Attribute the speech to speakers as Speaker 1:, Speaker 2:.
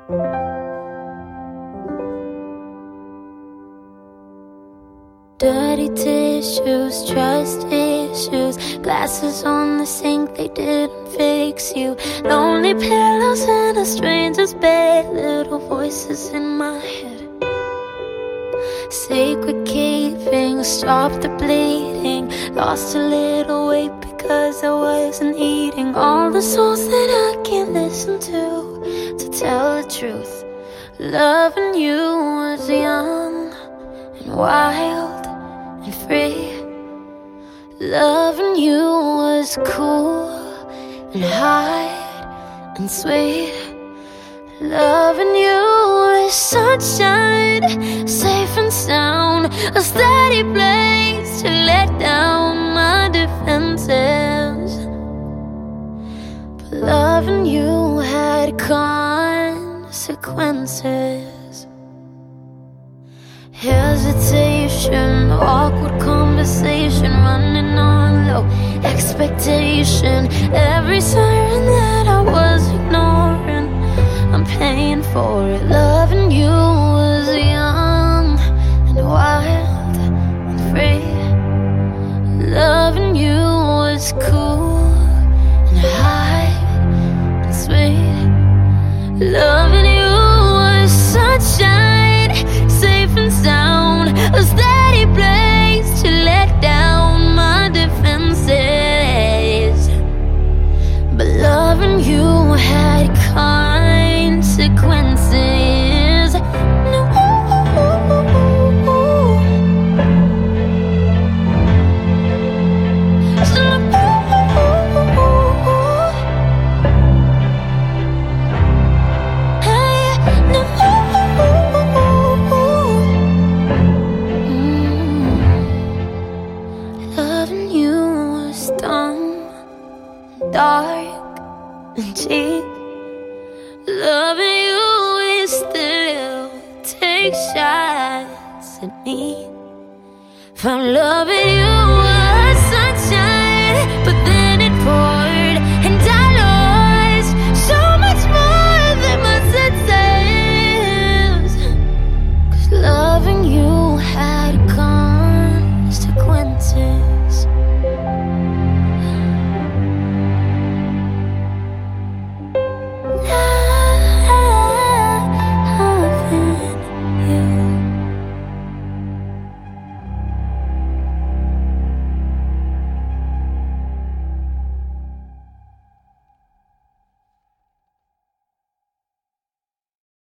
Speaker 1: Dirty tissues, trust issues, glasses on the sink, they didn't fix you. Lonely pillows in a stranger's bed, little voices in my head. Sacred keeping, stop the bleeding. Lost a little weight because I wasn't eating. All the songs that I can't listen to tell the truth. Loving you was young and wild and free. Loving you was cool and high and sweet. Loving you was sunshine, safe and sound, a steady place to let down my defenses. But loving you had consequences. Hesitation, awkward conversation, running on low expectation. Every siren that I was ignoring, I'm paying for it. Loving you was young and wild and free. Loving you was cool and high and sweet. Loving you was sunshine, safe and sound, a steady place to let down my defenses. But loving you had consequences. No. Loving you was dumb, dark and cheap. Loving you is still take shots at me. If I'm loving you